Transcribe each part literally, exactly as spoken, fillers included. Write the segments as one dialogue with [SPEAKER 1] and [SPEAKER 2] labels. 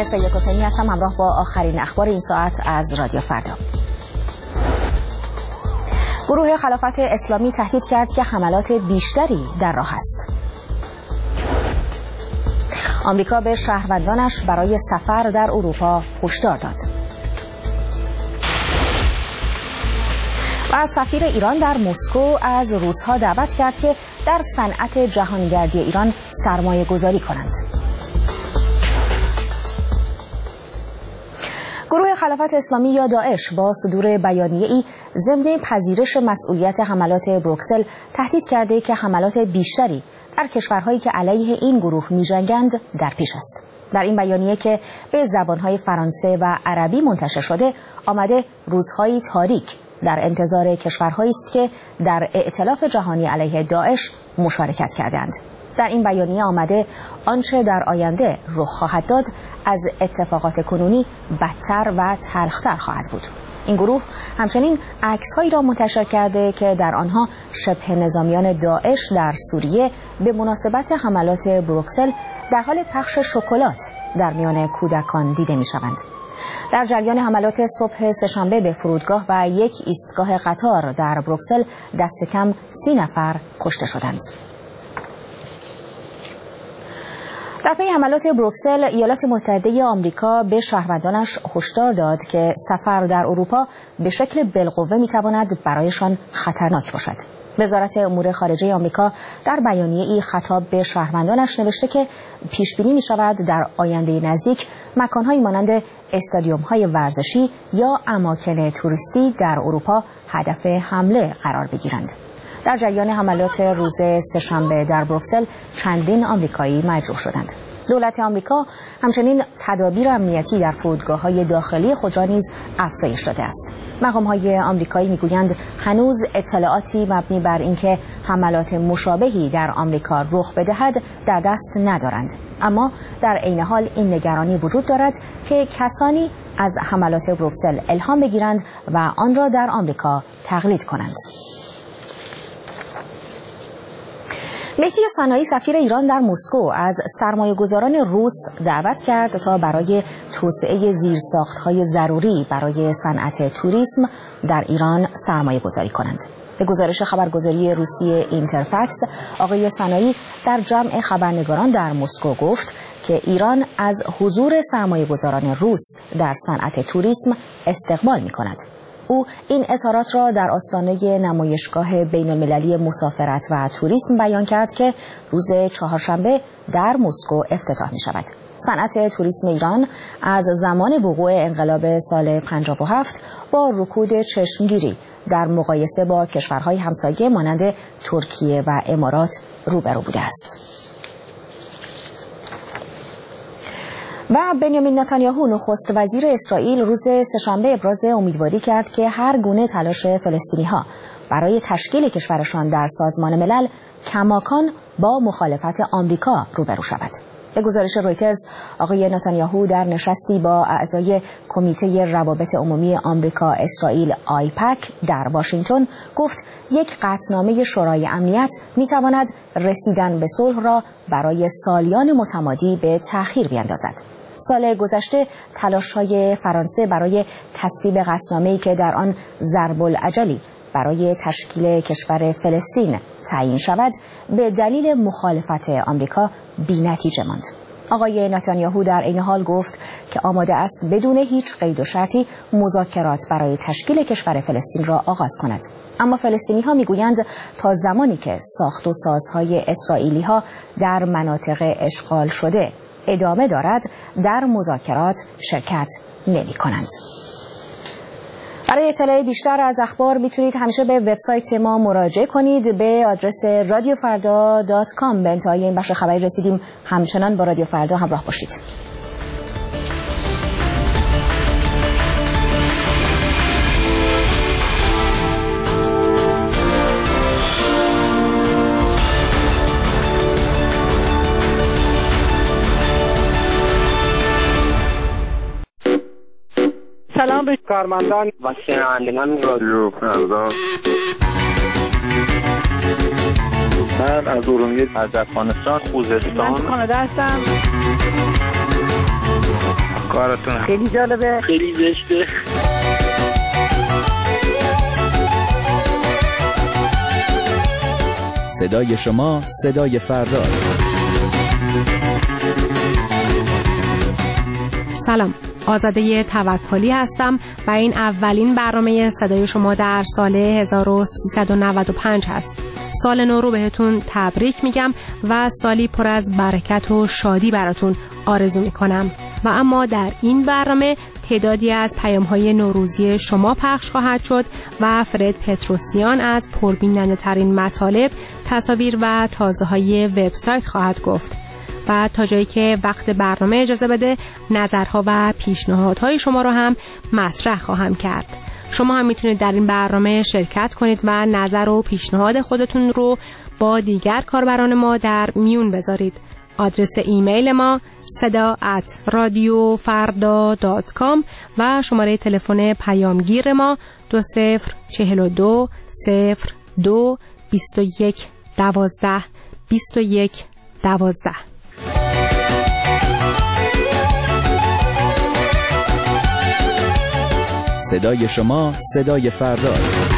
[SPEAKER 1] من سید حسینی هستم، همراه با آخرین اخبار این ساعت از رادیو فردا. گروه خلافت اسلامی تهدید کرد که حملات بیشتری در راه است. آمریکا به شهروندانش برای سفر در اروپا هشدار داد. و سفیر ایران در مسکو از روس‌ها دعوت کرد که در صنعت جهانگردی ایران سرمایه گذاری کنند. گروه خلافت اسلامی یا داعش با صدور بیانیه‌ای ضمن پذیرش مسئولیت حملات بروکسل تهدید کرده که حملات بیشتری در کشورهایی که علیه این گروه می‌جنگند در پیش است. در این بیانیه که به زبان‌های فرانسه و عربی منتشر شده، آمده روزهای تاریک در انتظار کشورهایی است که در ائتلاف جهانی علیه داعش مشارکت کردند. در این بیانیه آمده آنچه در آینده رخ خواهد داد از اتفاقات کنونی بدتر و تلختر خواهد بود. این گروه همچنین عکس‌هایی را منتشر کرده که در آنها شبه نظامیان داعش در سوریه به مناسبت حملات بروکسل در حال پخش شکلات در میان کودکان دیده می‌شوند. در جریان حملات صبح سه‌شنبه به فرودگاه و یک ایستگاه قطار در بروکسل دست کم سی نفر کشته شدند. در پی حملات بروکسل، ایالات متحده آمریکا به شهروندانش هشدار داد که سفر در اروپا به شکل بالقوه میتواند برایشان خطرناک باشد. وزارت امور خارجه آمریکا در بیانیه‌ای خطاب به شهروندانش نوشته که پیش بینی می شود در آینده نزدیک مکان‌هایی مانند استادیوم‌های ورزشی یا اماکن توریستی در اروپا هدف حمله قرار بگیرند. در جریان حملات روز سه‌شنبه در بروکسل چندین آمریکایی مجروح شدند. دولت آمریکا همچنین تدابیر امنیتی در فرودگاه‌های داخلی خود را نیز افزایش داده است. مقام‌های آمریکایی می‌گویند هنوز اطلاعاتی مبنی بر اینکه حملات مشابهی در آمریکا رخ بدهد در دست ندارند، اما در عین حال این نگرانی وجود دارد که کسانی از حملات بروکسل الهام بگیرند و آن را در آمریکا تقلید کنند. مهدی صناعی سفیر ایران در مسکو از سرمایه‌گذاران روس دعوت کرد تا برای توسعه زیرساخت‌های ضروری برای صنعت توریسم در ایران سرمایه‌گذاری کنند. به گزارش خبرگزاری روسی اینترفکس، آقای صناعی در جمع خبرنگاران در مسکو گفت که ایران از حضور سرمایه‌گذاران روس در صنعت توریسم استقبال می‌کند. او این اظهارات را در آستانه نمایشگاه بین‌المللی مسافرت و توریسم بیان کرد که روز چهارشنبه در مسکو افتتاح می شود. صنعت توریسم ایران از زمان وقوع انقلاب سال پنجاه و هفت با رکود چشمگیری در مقایسه با کشورهای همسایه مانند ترکیه و امارات روبرو بوده است. و بنیامین نتانیاهو نخست وزیر اسرائیل روز سه‌شنبه ابراز امیدواری کرد که هر گونه تلاش فلسطینی‌ها برای تشکیل کشورشان در سازمان ملل کماکان با مخالفت آمریکا روبرو شود. به گزارش رویترز، آقای نتانیاهو در نشستی با اعضای کمیته روابط عمومی آمریکا اسرائیل آیپک در واشنگتن گفت یک قطعنامه شورای امنیت میتواند رسیدن به صلح را برای سالیان متمادی به تأخیر بیندازد. سال گذشته تلاش‌های فرانسه برای تصویب قطعنامه‌ای که در آن ضرب العجلی برای تشکیل کشور فلسطین تعیین شود به دلیل مخالفت آمریکا بی‌نتیجه ماند. آقای نتانیاهو در این حال گفت که آماده است بدون هیچ قید و شرطی مذاکرات برای تشکیل کشور فلسطین را آغاز کند. اما فلسطینی‌ها می‌گویند تا زمانی که ساخت و سازهای اسرائیلی‌ها در مناطق اشغال شده ادامه دارد، در مذاکرات شرکت نمی‌کنند. برای اطلاع بیشتر از اخبار میتونید همیشه به وبسایت ما مراجعه کنید به آدرس رادیو فردا دات کام. به انتهای این بخش خبری رسیدیم. همچنان با رادیو فردا همراه باشید.
[SPEAKER 2] سلام به کارمندان و شنوندگان رادیو فردا.
[SPEAKER 3] من از ارومیه، از افغانستان، خوزستان،
[SPEAKER 2] من کانادا هستم. کارتون
[SPEAKER 4] خیلی جالبه،
[SPEAKER 2] خیلی زشته.
[SPEAKER 5] صدای شما صدای فرداست.
[SPEAKER 6] سلام، آزاده توکلی هستم و این اولین برنامه صدای شما در سال هزار و سیصد و نود و پنج هست. سال نو رو بهتون تبریک میگم و سالی پر از برکت و شادی براتون آرزو میکنم. و اما در این برنامه تعدادی از پیام‌های نوروزی شما پخش خواهد شد و فرد پتروسیان از پربیننده ترین مطالب، تصاویر و تازه‌های وبسایت خواهد گفت. و تا جایی که وقت برنامه اجازه بده نظرها و پیشنهادهای شما رو هم مطرح خواهم کرد. شما هم میتونید در این برنامه شرکت کنید و نظر و پیشنهاد خودتون رو با دیگر کاربران ما در میون بذارید. آدرس ایمیل ما صدا ات رادیو فردا دات کام و شماره تلفن پیامگیر ما دو صفر چهل و دو صفر دو بیست و یک دوازده بیست و یک دوازده.
[SPEAKER 5] صدای شما صدای فرداست.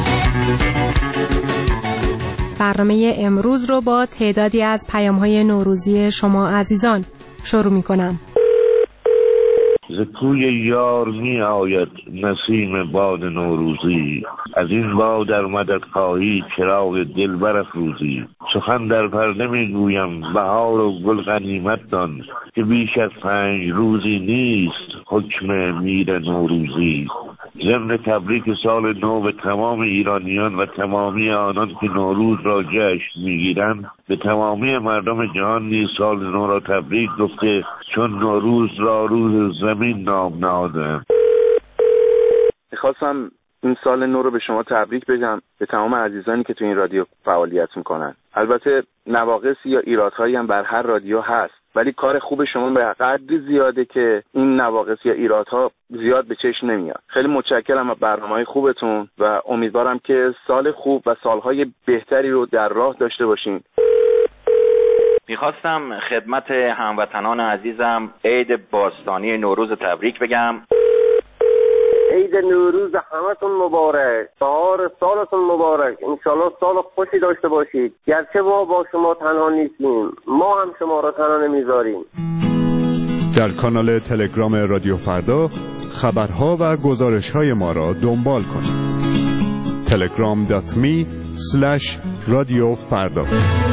[SPEAKER 6] برنامه امروز رو با تعدادی از پیام‌های نوروزی شما عزیزان شروع می‌کنم.
[SPEAKER 3] ز کوی یار می آید نسیم باد نوروزی، از این باد در مدد خواهی چراغ دل برافروزی. سخن در پرده می گویم بهار و گل غنیمت دان، که بیش از پنج روزی نیست حکم میر نوروزی. ضمن تبریک سال نو به تمام ایرانیان و تمامی آنان که نوروز را جشن میگیرند، به تمامی مردم جهان نیز سال نو را تبریک گفته، چون نوروز را روز زمین نام نهادند.
[SPEAKER 7] میخواستم این سال نو رو به شما تبریک بگم، به تمام عزیزانی که تو این رادیو فعالیت میکنن. البته نواقصی یا ایرادهایی هم بر هر رادیو هست، ولی کار خوب شما به قدری زیاده که این نواقص یا ایرادها زیاد به چشم نمیاد. خیلی متشکرم از برنامه‌های خوبتون و امیدوارم که سال خوب و سالهای بهتری رو در راه داشته باشین.
[SPEAKER 8] میخواستم خدمت هموطنان عزیزم عید باستانی نوروز تبریک بگم.
[SPEAKER 2] عید نوروز همتون مبارک، بهار سالتون مبارک، انشالله سال خوشی داشته باشید. گرچه ما با شما تنها نیستیم، ما هم شما را تنها نمیذاریم.
[SPEAKER 9] در کانال تلگرام رادیو فردا خبرها و گزارش‌های ما را دنبال کنید. تلگرام دات می اسلش رادیو فردا.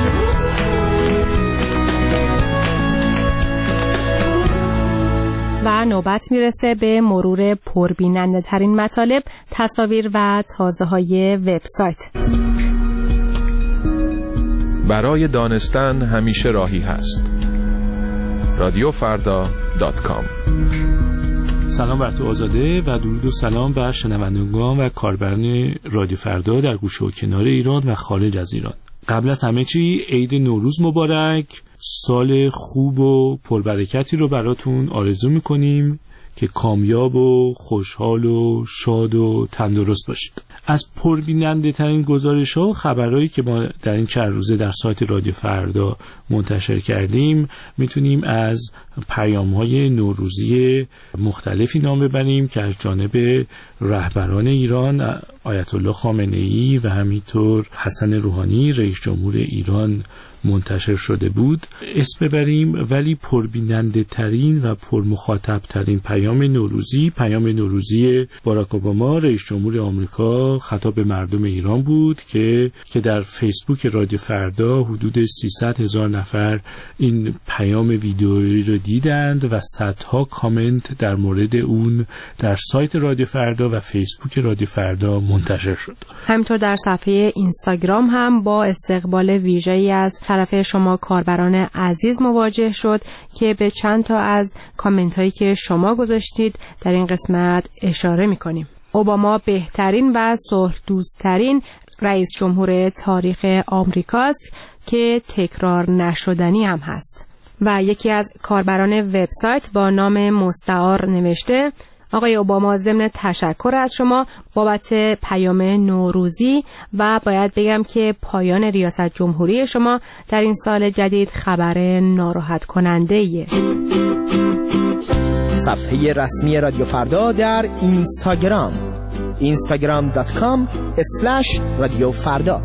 [SPEAKER 6] و نوبت میرسه به مرور پربیننده ترین مطالب، تصاویر و تازه‌های وبسایت.
[SPEAKER 10] برای دانستن همیشه راهی هست. رادیو فردا دات کام.
[SPEAKER 11] سلام بر تو آزاده و درود و سلام بر شنوندگان و کاربران رادیو فردا در گوشه و کنار ایران و خارج از ایران. قبل از همه چی عید نوروز مبارک، سال خوب و پربرکتی رو براتون آرزو میکنیم که کامیاب و خوشحال و شاد و تندرست باشید. از پربیننده ترین گزارش ها و خبرهایی که ما در این چند روزه در سایت رادیو فردا منتشر کردیم میتونیم از پیام های نوروزی مختلفی نام ببریم که از جانب رهبران ایران آیت الله خامنه ای و همینطور حسن روحانی رئیس جمهور ایران منتشر شده بود اسم ببریم. ولی پربیننده ترین و پرمخاطب ترین پیام نوروزی پیام نوروزی باراک اوباما رئیس جمهور آمریکا خطاب به مردم ایران بود که که در فیسبوک رادیو فردا حدود سیصد هزار نفر این پیام ویدئویی رو دیدند و صدها کامنت در مورد اون در سایت رادیو فردا و فیسبوک رادیو فردا منتشر شد.
[SPEAKER 6] همینطور در صفحه اینستاگرام هم با استقبال ویژه‌ای از طرف شما کاربران عزیز مواجه شد که به چند تا از کامنت هایی که شما گذاشتید در این قسمت اشاره می‌کنیم. اوباما بهترین و صلح دوست‌ترین رئیس جمهور تاریخ آمریکاست که تکرار نشدنی هم هست. و یکی از کاربران وبسایت با نام مستعار نوشته: آقای اوباما، ضمن تشکر از شما بابت پیام نوروزی و باید بگم که پایان ریاست جمهوری شما در این سال جدید خبر ناراحت کننده ایه.
[SPEAKER 4] صفحه رسمی رادیو فردا در اینستاگرام اینستاگرام دات کام اسلش رادیو فردا.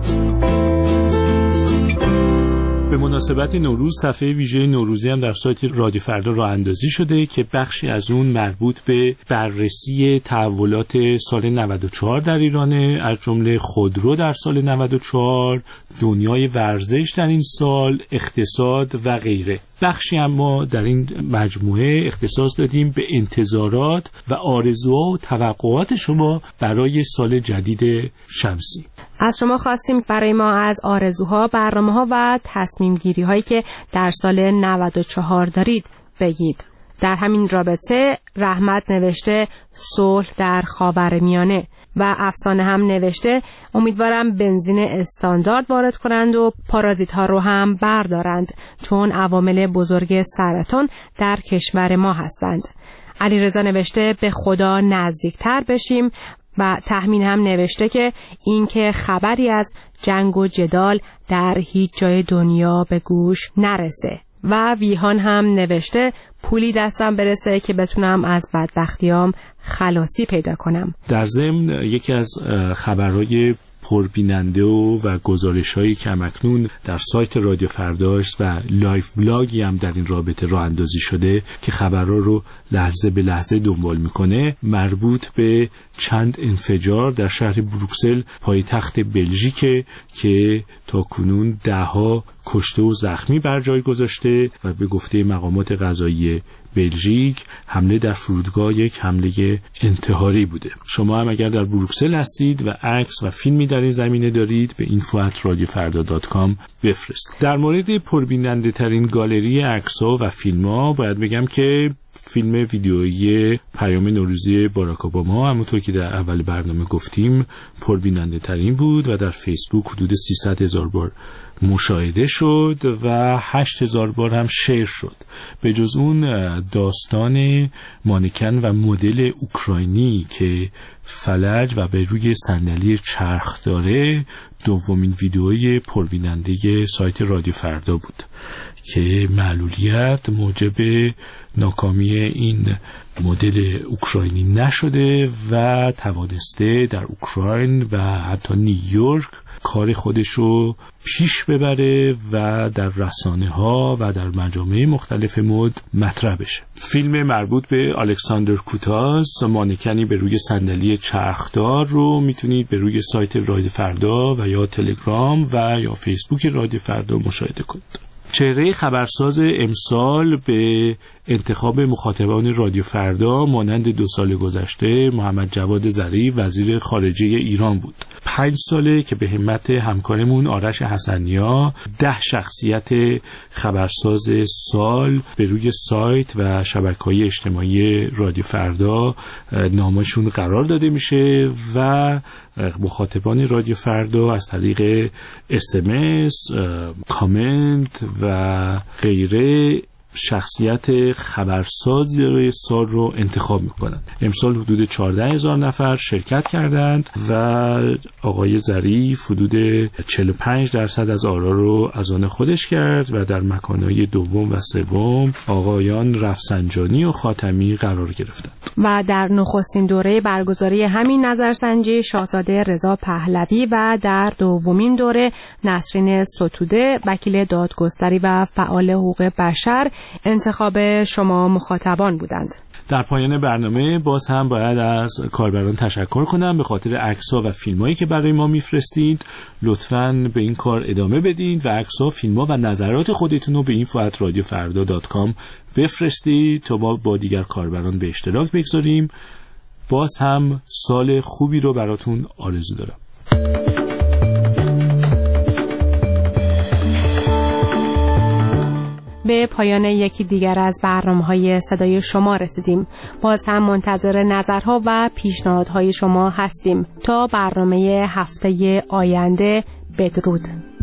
[SPEAKER 11] به مناسبت نوروز صفحه ویژه نوروزی هم در سایت رادیو فردا راه اندازی شده که بخشی از اون مربوط به بررسی تحولات سال نود و چهار در ایرانه، از جمله خودرو در سال نود و چهار، دنیای ورزش در این سال، اقتصاد و غیره. بخشی اما در این مجموعه اختصاص دادیم به انتظارات و آرزوها و توقعات شما برای سال جدید شمسی.
[SPEAKER 6] از شما خواستیم برای ما از آرزوها، برنامه‌ها و تصمیم گیری هایی که در سال نود و چهار دارید بگید. در همین رابطه رحمت نوشته صلح در خاورمیانه و افسانه هم نوشته امیدوارم بنزین استاندارد وارد کنند و پارازیت ها رو هم بردارند چون عوامل بزرگ سرطان در کشور ما هستند. علیرضا نوشته به خدا نزدیکتر بشیم و تحمین هم نوشته که این که خبری از جنگ و جدال در هیچ جای دنیا به گوش نرسه. و ویهان هم نوشته پولی دستم برسه که بتونم از بدبختیام خلاصی پیدا کنم.
[SPEAKER 11] در ضمن یکی از خبرهای پربیننده و, و گزارش‌هایی که همکنون در سایت رادیو فرداست و لایف بلاگی هم در این رابطه راه اندازی شده که خبرها رو لحظه به لحظه دنبال میکنه، مربوط به چند انفجار در شهر بروکسل پایتخت بلژیک که تاکنون ده‌ها کشته و زخمی بر جای گذاشته و به گفته مقامات قضایی بلژیک حمله در فرودگاه یک حمله انتحاری بوده. شما هم اگر در بروکسل هستید و عکس و فیلمی در این زمینه دارید به اینفو ات رادیو فردا دات کام بفرستید. در مورد پربیننده ترین گالری عکس‌ها و فیلم‌ها باید بگم که فیلم ویدیویی پیام نوروزی باراک اوباما همونطور که در اول برنامه گفتیم پربیننده ترین بود و در فیسبوک حدود سیصد هزار بار مشاهده شد و هشت هزار بار هم شیر شد. به جز اون داستان مانکن و مدل اوکراینی که فلج و به روی صندلی چرخ داره دومین ویدئوی پربیننده سایت رادیو فردا بود که معلولیت موجب ناکامی این مدل اوکراینی نشده و توانسته در اوکراین و حتی نیویورک کار خودش رو پیش ببره و در رسانه ها و در مجامع مختلف مد مطرح بشه. فیلم مربوط به الکساندر کوتاس مانکنی به روی صندلی چرخدار رو میتونید به روی سایت رادیو فردا و یا تلگرام و یا فیسبوک رادیو فردا مشاهده کنید. چهره خبرساز امسال به انتخاب مخاطبان رادیو فردا مانند دو سال گذشته محمد جواد ظریف وزیر خارجه ایران بود. پنج ساله که به همت همکارمون آرش حسنیا ده شخصیت خبرساز سال به روی سایت و شبکه‌های اجتماعی رادیو فردا نامشون قرار داده میشه و مخاطبان رادیو فردا از طریق اس ام اس، کامنت و غیره شخصیت خبرساز سال رو انتخاب میکنند. امسال حدود چهارده هزار نفر شرکت کردند و آقای ظریف حدود چهل و پنج درصد از آرا رو از آن خودش کرد و در مکانهای دوم و سوم آقایان رفسنجانی و خاتمی قرار گرفتند.
[SPEAKER 6] و در نخستین دوره برگزاری همین نظرسنجی شاهزاده رضا پهلوی و در دومین دوره نسرین ستوده وکیل دادگستری و فعال حقوق بشر انتخاب شما مخاطبان بودند.
[SPEAKER 11] در پایان برنامه باز هم باید از کاربران تشکر کنم به خاطر عکس‌ها و فیلمایی که برای ما میفرستید. لطفاً به این کار ادامه بدید و عکس‌ها، فیلم‌ها و نظرات خودتون رو به اینفو ات رادیو فردا دات کام بفرستید تا ما با دیگر کاربران به اشتراک بگذاریم. باز هم سال خوبی رو براتون آرزو دارم.
[SPEAKER 6] به پایان یکی دیگر از برنامه‌های صدای شما رسیدیم. باز هم منتظر نظرها و پیشنهادهای شما هستیم. تا برنامه هفته آینده، بدرود.